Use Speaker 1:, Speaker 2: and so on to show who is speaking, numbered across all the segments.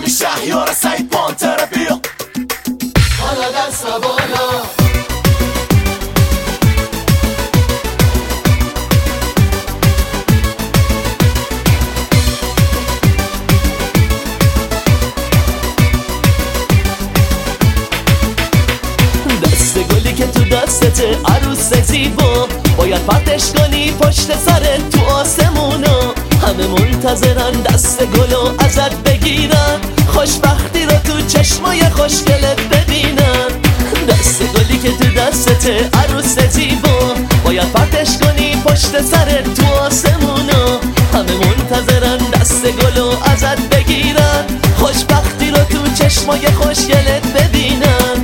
Speaker 1: همین شهریار سعید پانتر بیا حالا دست بالا
Speaker 2: دست گلی که تو دستته عروس زیبا باید پرتش کنی پشت سرت تو آسمونا همه منتظرن دست گلو ازت بگیرن خوشبختی رو تو چشمای خوشگلت ببینن دست گلی که تو دستته عروس زیبا باید پرتش کنی پشت سرت تو آسمونا همه منتظرن دست گلو ازت بگیرن خوشبختی رو تو چشمای خوشگلت ببینن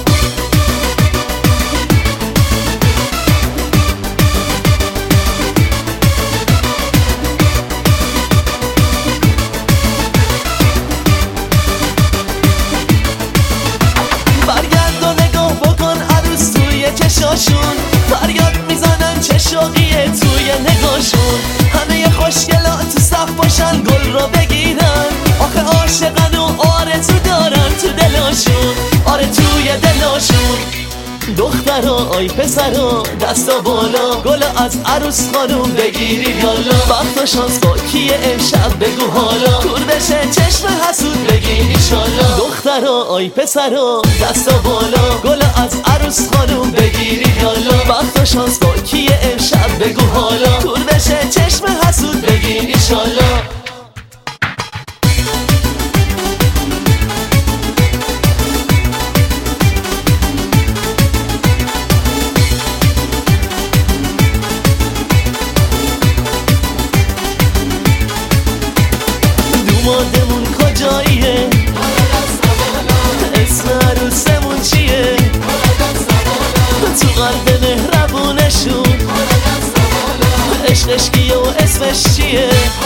Speaker 2: چشاشون فریاد میزنن چه شوقیه توی نگاشون همه خوشگلا تو صف باشن گل رو بگیرن آخه عاشقن و آرزو دارن تو دلاشون آره توی دلاشون دخترا آی پسرا دستا بالا گل از عروس خانوم بگیرید یالا وقت و شانس با کیه امشب بگو حالا کور بشه چشم حسود بگین ایشالا دخترا آی پسرا دستا بالا گل از عروس خانوم بگیرید یالا وقت و شانس با کیه امشب بگو حالا کور بشه چشم حسود بگین ایشالا دومادمون کجاییه اسم عروسمون چیه تو قلب مهربونشون عشقش کیه و اسمش چیه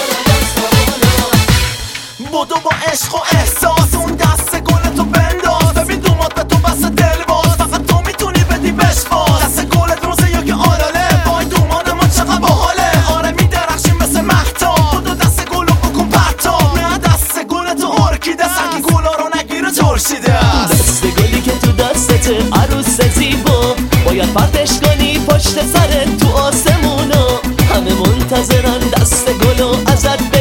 Speaker 1: بدو با عشق و احساس اون دست گلتو بنداز ببین دوماد به تو بس دل باز فقط تو میتونی بدی بهش باز دست گلت روزه یا که آلاله وای دوماد ما چقدر باحاله آره میدرخشی مثل مهتاب بدو دست گلو بکن پرتاب نه دست گلتو ارکیده سنگی گلا رو نگیره ترشیده
Speaker 2: دست گلی که تو دستته عروس زیبا باید پرتش کنی پشت سرت تو آسمونا همه منتظرن دست گلو ازت